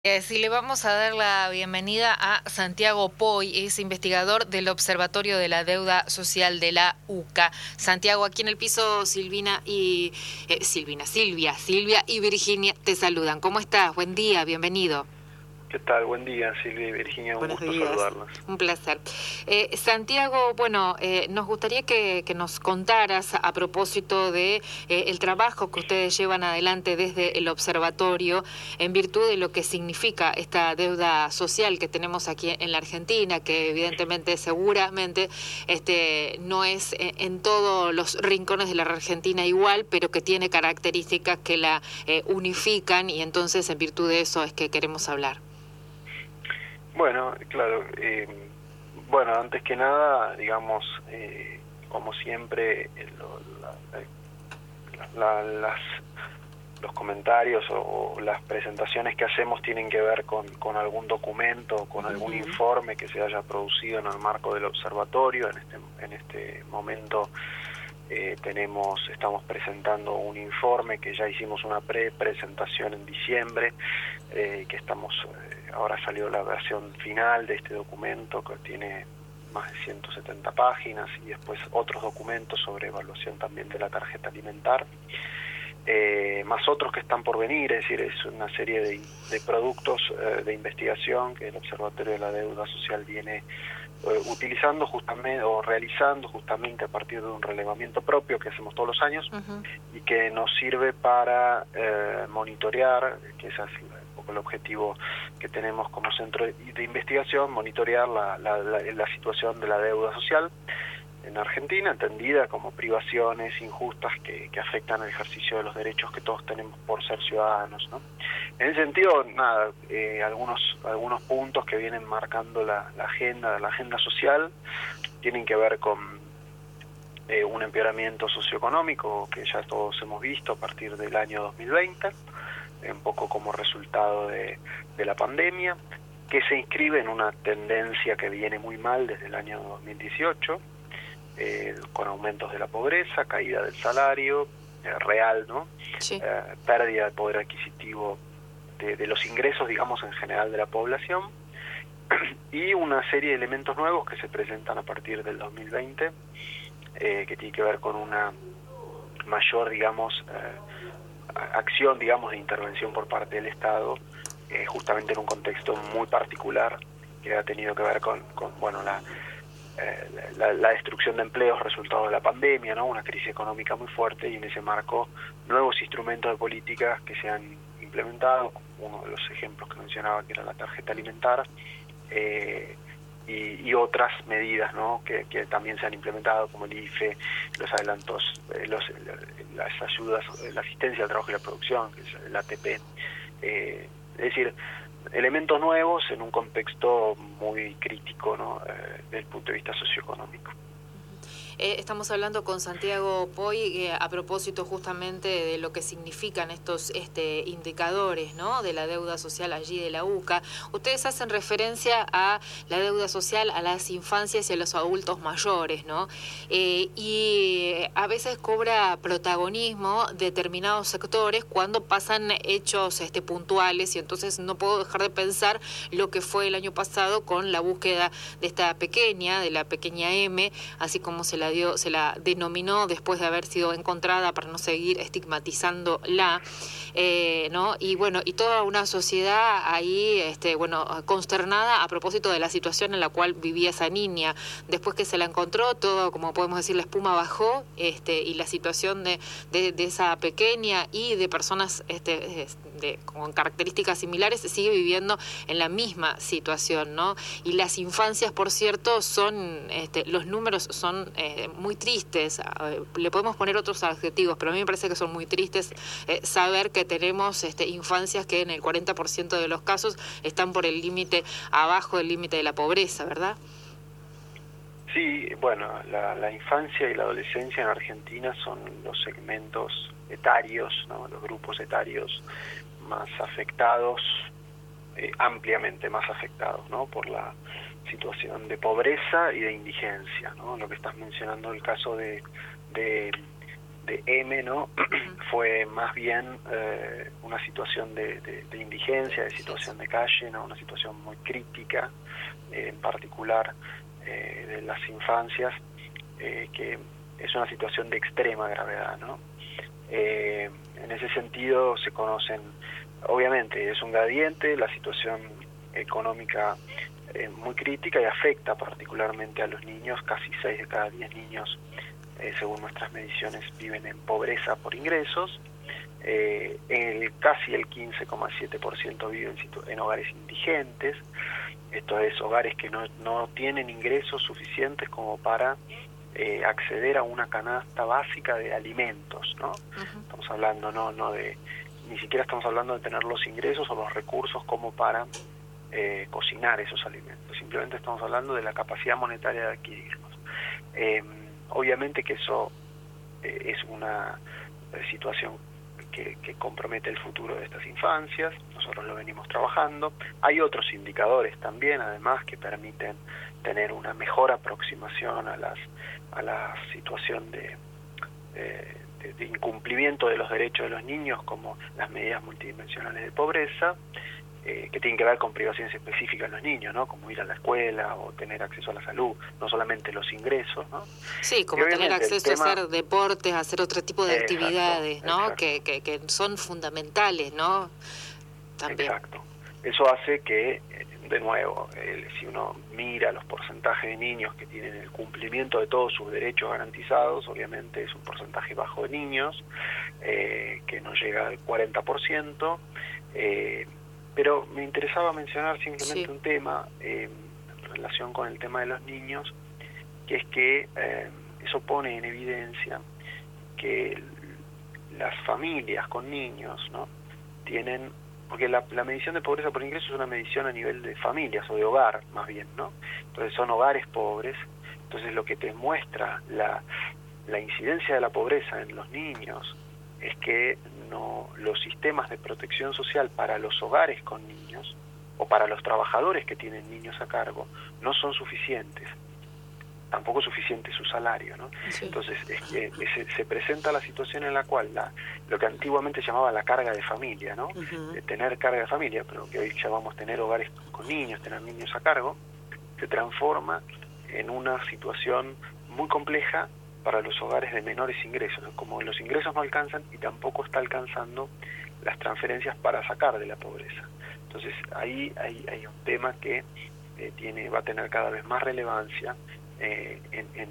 Sí, le vamos a dar la bienvenida a Santiago Poy, es investigador del Observatorio de la Deuda Social de la UCA. Santiago, aquí en el piso Silvia y Virginia te saludan. ¿Cómo estás? Buen día, bienvenido. ¿Qué tal? Buen día, Silvia y Virginia, un Buenos gusto días. saludarlas. Un placer. Santiago, bueno, nos gustaría que nos contaras a propósito de el trabajo que ustedes llevan adelante desde el observatorio en virtud de lo que significa esta deuda social que tenemos aquí en la Argentina, que evidentemente, seguramente, no es en todos los rincones de la Argentina igual, pero que tiene características que la unifican, y entonces en virtud de eso es que queremos hablar. Bueno, claro, bueno, antes que nada, digamos, como siempre, los comentarios o las presentaciones que hacemos tienen que ver con algún documento, con algún informe que se haya producido en el marco del observatorio. En este momento estamos presentando un informe que ya hicimos una presentación en diciembre, ahora salió la versión final de este documento que tiene más de 170 páginas, y después otros documentos sobre evaluación también de la tarjeta alimentar, más otros que están por venir. Es decir, es una serie de productos de investigación que el Observatorio de la Deuda Social viene utilizando justamente o realizando justamente a partir de un relevamiento propio que hacemos todos los años, y que nos sirve para monitorear, que ese es un poco el objetivo que tenemos como centro de investigación, monitorear la situación de la deuda social en Argentina, entendida como privaciones injustas que afectan el ejercicio de los derechos que todos tenemos por ser ciudadanos, ¿no? En ese sentido, nada, algunos puntos que vienen marcando la agenda social tienen que ver con un empeoramiento socioeconómico que ya todos hemos visto a partir del año 2020, un poco como resultado de la pandemia, que se inscribe en una tendencia que viene muy mal desde el año 2018, con aumentos de la pobreza, caída del salario real, ¿no? Sí. Pérdida de poder adquisitivo de los ingresos, digamos, en general de la población, y una serie de elementos nuevos que se presentan a partir del 2020, que tiene que ver con una mayor, digamos, acción, digamos, de intervención por parte del Estado, justamente en un contexto muy particular que ha tenido que ver con bueno, la destrucción de empleos resultado de la pandemia, ¿no? Una crisis económica muy fuerte, y en ese marco nuevos instrumentos de políticas que se han implementado, uno de los ejemplos que mencionaba, que era la tarjeta alimentar, y otras medidas, ¿no? que también se han implementado, como el IFE, los adelantos, las ayudas, la asistencia al trabajo y la producción, que es el ATP. Es decir, elementos nuevos en un contexto muy crítico, ¿no? Desde el punto de vista socioeconómico. Estamos hablando con Santiago Poy a propósito justamente de lo que significan estos indicadores, ¿no?, de la deuda social allí de la UCA. Ustedes hacen referencia a la deuda social a las infancias y a los adultos mayores, ¿no? Y a veces cobra protagonismo determinados sectores cuando pasan hechos puntuales, y entonces no puedo dejar de pensar lo que fue el año pasado con la búsqueda de esta pequeña, de la pequeña M, así como se la denominó después de haber sido encontrada, para no seguir estigmatizándola, ¿no? Y bueno, y toda una sociedad ahí, consternada a propósito de la situación en la cual vivía esa niña. Después que se la encontró, todo, como podemos decir, la espuma bajó, y la situación de esa pequeña y de personas con características similares sigue viviendo en la misma situación, ¿no? Y las infancias, por cierto, los números son muy tristes. Le podemos poner otros adjetivos, pero a mí me parece que son muy tristes saber que tenemos infancias que en el 40% de los casos están por el límite, abajo del límite de la pobreza, ¿verdad? Sí, bueno, la infancia y la adolescencia en Argentina son los segmentos etarios, ¿no? Los grupos etarios más afectados, ampliamente más afectados, ¿no?, por la situación de pobreza y de indigencia, ¿no? Lo que estás mencionando, el caso de M, ¿no? Fue más bien una situación de indigencia, de situación de calle, ¿no? Una situación muy crítica, en particular de las infancias, que es una situación de extrema gravedad, ¿no? En ese sentido se conocen, obviamente es un gradiente, la situación económica muy crítica y afecta particularmente a los niños. Casi 6 de cada 10 niños, según nuestras mediciones, viven en pobreza por ingresos. Casi el 15,7% viven en hogares indigentes. Esto es, hogares que no tienen ingresos suficientes como para acceder a una canasta básica de alimentos, ¿no? Estamos hablando ni siquiera estamos hablando de tener los ingresos o los recursos como para cocinar esos alimentos. Simplemente estamos hablando de la capacidad monetaria de adquirirlos. Obviamente que eso es una situación que compromete el futuro de estas infancias. Nosotros lo venimos trabajando. Hay otros indicadores también, además, que permiten tener una mejor aproximación a la situación de incumplimiento de los derechos de los niños, como las medidas multidimensionales de pobreza, que tienen que ver con privaciones específicas de los niños, ¿no? Como ir a la escuela o tener acceso a la salud, no solamente los ingresos, ¿no? Sí, como tener acceso a hacer deportes, a hacer otro tipo de actividades, ¿no? Que son fundamentales, ¿no? También. Exacto. Eso hace que, de nuevo, si uno mira los porcentajes de niños que tienen el cumplimiento de todos sus derechos garantizados, obviamente es un porcentaje bajo de niños, que no llega al 40%, pero me interesaba mencionar simplemente un tema en relación con el tema de los niños, que es que eso pone en evidencia que las familias con niños, ¿no? tienen, porque la medición de pobreza por ingreso es una medición a nivel de familias o de hogar, más bien, ¿no? Entonces son hogares pobres. Entonces lo que te muestra la incidencia de la pobreza en los niños es que los sistemas de protección social para los hogares con niños o para los trabajadores que tienen niños a cargo no son suficientes, tampoco es suficiente su salario, ¿no? Sí. Entonces se presenta la situación en la cual lo que antiguamente llamaba la carga de familia, ¿no? De tener carga de familia, pero que hoy llamamos tener hogares con niños, tener niños a cargo, se transforma en una situación muy compleja para los hogares de menores ingresos, ¿no? Como los ingresos no alcanzan y tampoco está alcanzando las transferencias para sacar de la pobreza. Entonces ahí hay un tema que va a tener cada vez más relevancia en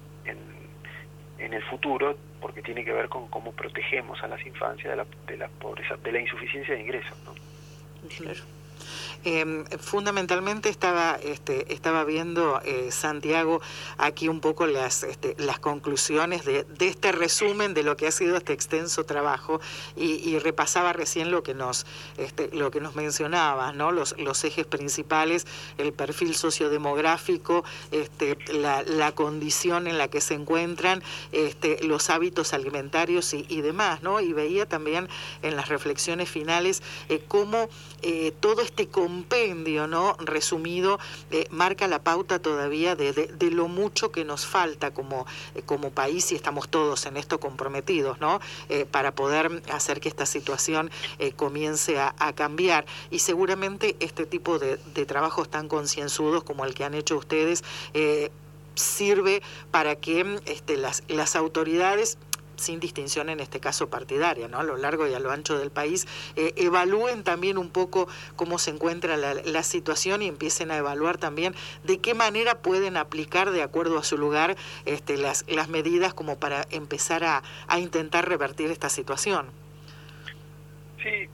el futuro, porque tiene que ver con cómo protegemos a las infancias de la pobreza, de la insuficiencia de ingresos, ¿no? Claro. Fundamentalmente estaba viendo, Santiago, aquí un poco las conclusiones de este resumen de lo que ha sido este extenso trabajo, y repasaba recién lo que nos mencionabas, ¿no? Los ejes principales: el perfil sociodemográfico, la condición en la que se encuentran, los hábitos alimentarios y demás, ¿no? Y veía también en las reflexiones finales cómo todo este compendio, ¿no?, resumido, marca la pauta todavía de lo mucho que nos falta como país, y estamos todos en esto comprometidos, ¿no?, para poder hacer que esta situación comience a cambiar. Y seguramente este tipo de trabajos tan concienzudos como el que han hecho ustedes sirve para que las autoridades, sin distinción en este caso partidaria, ¿no?, a lo largo y a lo ancho del país, evalúen también un poco cómo se encuentra la situación, y empiecen a evaluar también de qué manera pueden aplicar, de acuerdo a su lugar, las medidas como para empezar a intentar revertir esta situación. Sí,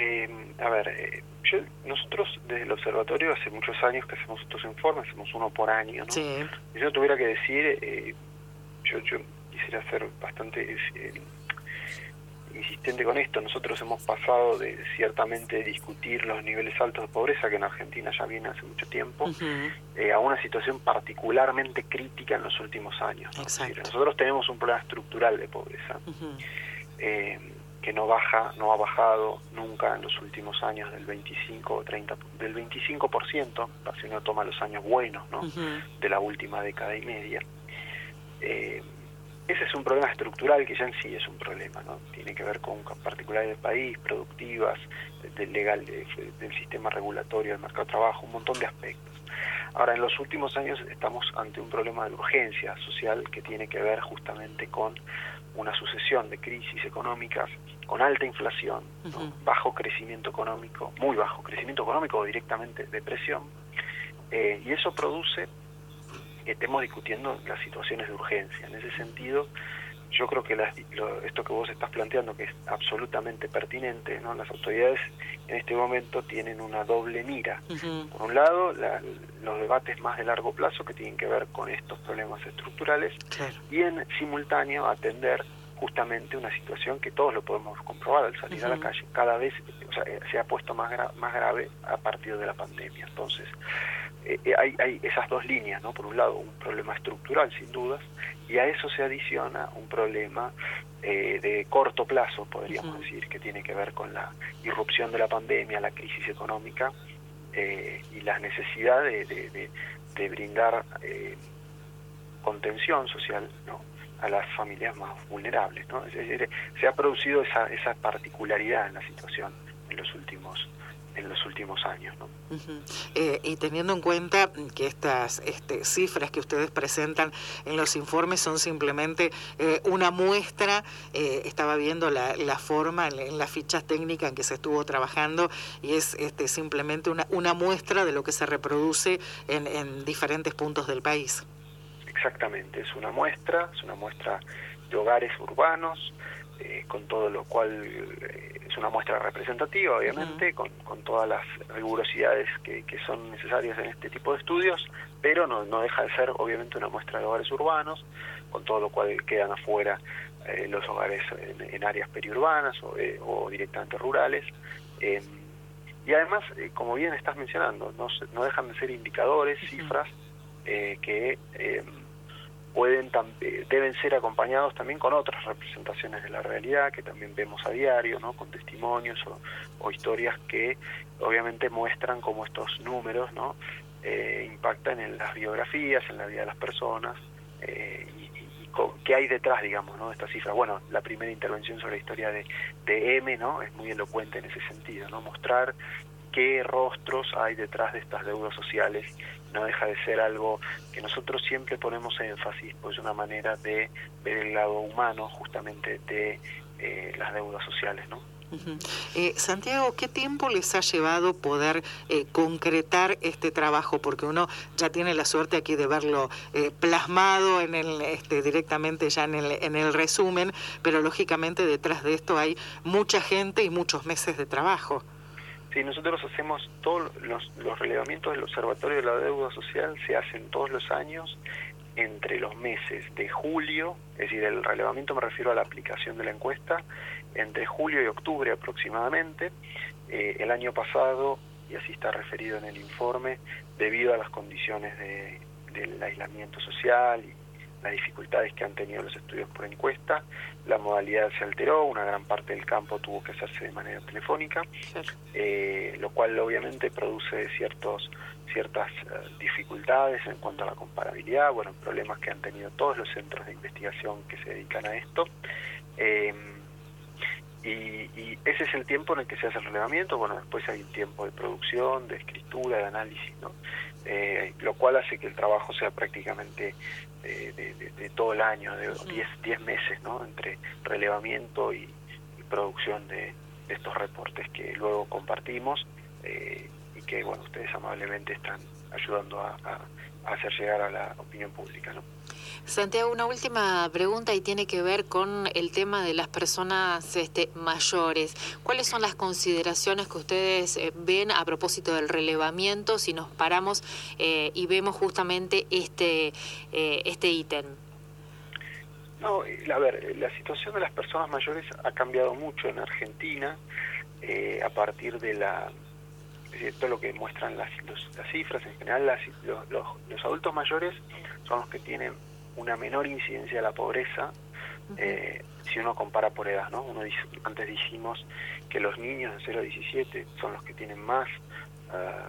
nosotros desde el observatorio hace muchos años que hacemos estos informes, hacemos uno por año, ¿no? Sí. Si yo tuviera que decir, yo quisiera ser bastante insistente con esto. Nosotros hemos pasado de ciertamente discutir los niveles altos de pobreza, que en Argentina ya viene hace mucho tiempo, a una situación particularmente crítica en los últimos años, ¿no? Es decir, nosotros tenemos un problema estructural de pobreza, que no ha bajado nunca en los últimos años del 25 o 30, del 25%, si uno toma los años buenos, ¿no?, de la última década y media. Ese es un problema estructural que ya en sí es un problema, ¿no? Tiene que ver con particulares del país, productivas, del sistema regulatorio, del mercado de trabajo, un montón de aspectos. Ahora, en los últimos años estamos ante un problema de urgencia social que tiene que ver justamente con una sucesión de crisis económicas, con alta inflación, ¿no? Bajo crecimiento económico, muy bajo crecimiento económico o directamente depresión, y eso produce que estemos discutiendo las situaciones de urgencia. En ese sentido, yo creo que esto que vos estás planteando, que es absolutamente pertinente, ¿no? Las autoridades en este momento tienen una doble mira. Por un lado, los debates más de largo plazo que tienen que ver con estos problemas estructurales, y en simultáneo atender justamente una situación que todos lo podemos comprobar al salir a la calle, cada vez se ha puesto más grave a partir de la pandemia. Entonces, hay esas dos líneas, ¿no? Por un lado, un problema estructural, sin dudas, y a eso se adiciona un problema de corto plazo, podríamos decir, que tiene que ver con la irrupción de la pandemia, la crisis económica y la necesidad de brindar contención social, ¿no? A las familias más vulnerables, ¿no? Es decir, se ha producido esa particularidad en la situación en los últimos años, ¿no? Y teniendo en cuenta que estas cifras que ustedes presentan en los informes son simplemente una muestra, estaba viendo la forma en las fichas técnicas en que se estuvo trabajando, y es simplemente una muestra de lo que se reproduce en diferentes puntos del país. Exactamente, es una muestra de hogares urbanos, con todo lo cual es una muestra representativa, obviamente, con todas las rigurosidades que son necesarias en este tipo de estudios, pero no deja de ser, obviamente, una muestra de hogares urbanos, con todo lo cual quedan afuera los hogares en áreas periurbanas o directamente rurales. Y además, como bien estás mencionando, no dejan de ser indicadores, cifras, que deben ser acompañados también con otras representaciones de la realidad que también vemos a diario, ¿no? Con testimonios o historias que obviamente muestran cómo estos números, ¿no? Impactan en las biografías, en la vida de las personas, y qué hay detrás, digamos, ¿no? De estas cifras. Bueno, la primera intervención sobre la historia de M, ¿no? Es muy elocuente en ese sentido, ¿no? Mostrar qué rostros hay detrás de estas deudas sociales. No deja de ser algo que nosotros siempre ponemos énfasis, pues una manera de ver el lado humano justamente de las deudas sociales, ¿no? Santiago, ¿qué tiempo les ha llevado poder concretar este trabajo? Porque uno ya tiene la suerte aquí de verlo plasmado en directamente ya en el resumen, pero lógicamente detrás de esto hay mucha gente y muchos meses de trabajo. Sí, nosotros hacemos todos los relevamientos del Observatorio de la Deuda Social, se hacen todos los años entre los meses de julio, es decir, el relevamiento me refiero a la aplicación de la encuesta, entre julio y octubre aproximadamente. El año pasado, y así está referido en el informe, debido a las condiciones del aislamiento social y las dificultades que han tenido los estudios por encuesta, la modalidad se alteró, una gran parte del campo tuvo que hacerse de manera telefónica, lo cual obviamente produce ciertas dificultades en cuanto a la comparabilidad, bueno, problemas que han tenido todos los centros de investigación que se dedican a esto, y ese es el tiempo en el que se hace el relevamiento. Bueno, después hay un tiempo de producción, de escritura, de análisis, ¿no? Lo cual hace que el trabajo sea prácticamente de todo el año, de 10 meses, ¿no? Entre relevamiento y producción de estos reportes que luego compartimos y que, bueno, ustedes amablemente están ayudando a hacer llegar a la opinión pública, ¿no? Santiago, una última pregunta y tiene que ver con el tema de las personas mayores. ¿Cuáles son las consideraciones que ustedes ven a propósito del relevamiento si nos paramos y vemos justamente este ítem? No, a ver, la situación de las personas mayores ha cambiado mucho en Argentina a partir de todo lo que muestran las cifras. En general, los adultos mayores son los que tienen una menor incidencia de la pobreza, si uno compara por edad, ¿no? Antes dijimos que los niños de 0 a 17 son los que tienen más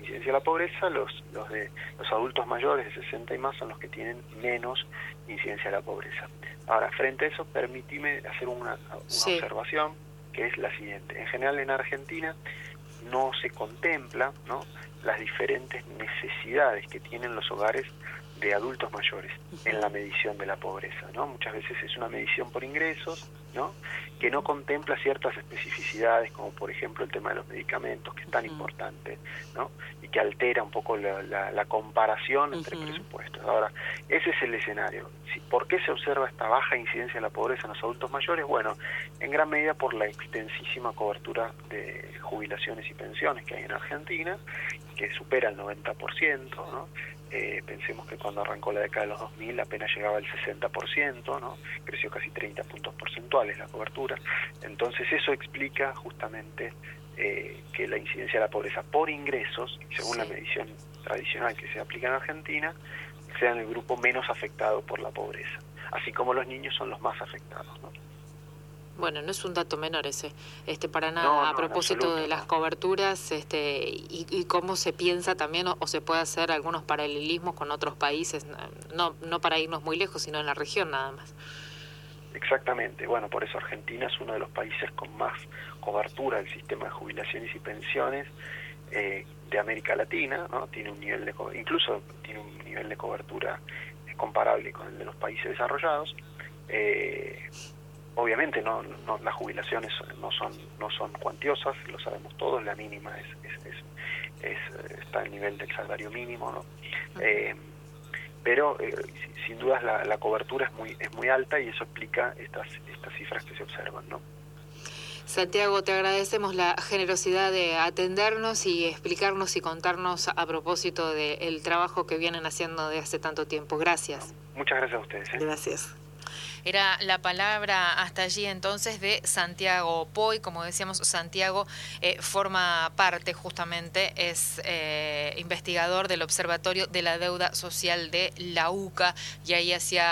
incidencia de la pobreza, los adultos mayores de 60 y más son los que tienen menos incidencia de la pobreza. Ahora, frente a eso, permíteme hacer una observación, que es la siguiente. En general, en Argentina no se contempla, ¿no?, las diferentes necesidades que tienen los hogares de adultos mayores en la medición de la pobreza, ¿no? Muchas veces es una medición por ingresos, ¿no?, que no contempla ciertas especificidades, como por ejemplo el tema de los medicamentos, que es tan importante, ¿no?, y que altera un poco la comparación entre presupuestos. Ahora, ese es el escenario. ¿Por qué se observa esta baja incidencia de la pobreza en los adultos mayores? Bueno, en gran medida por la extensísima cobertura de jubilaciones y pensiones que hay en Argentina, que supera el 90%, ¿no? Pensemos que cuando arrancó la década de los 2000 apenas llegaba al 60%, ¿no? Creció casi 30 puntos porcentuales la cobertura. Entonces eso explica justamente que la incidencia de la pobreza por ingresos, según la medición tradicional que se aplica en Argentina, sean el grupo menos afectado por la pobreza, así como los niños son los más afectados, ¿no? Bueno, no es un dato menor ese, para nada, a propósito de las coberturas, y cómo se piensa también, o se puede hacer algunos paralelismos con otros países, no para irnos muy lejos, sino en la región nada más. Exactamente, bueno, por eso Argentina es uno de los países con más cobertura del sistema de jubilaciones y pensiones de América Latina, ¿no? Tiene un nivel incluso tiene un nivel de cobertura comparable con el de los países desarrollados. Obviamente las jubilaciones no son cuantiosas, lo sabemos todos, la mínima está al nivel del salario mínimo, ¿no? Pero sin dudas la cobertura es muy alta, y eso explica estas cifras que se observan, ¿no? Santiago, te agradecemos la generosidad de atendernos y explicarnos y contarnos a propósito del trabajo que vienen haciendo de hace tanto tiempo. Gracias. Muchas gracias a ustedes. Gracias. Era la palabra hasta allí entonces de Santiago Poy. Como decíamos, Santiago forma parte justamente, es investigador del Observatorio de la Deuda Social de la UCA, y ahí hacía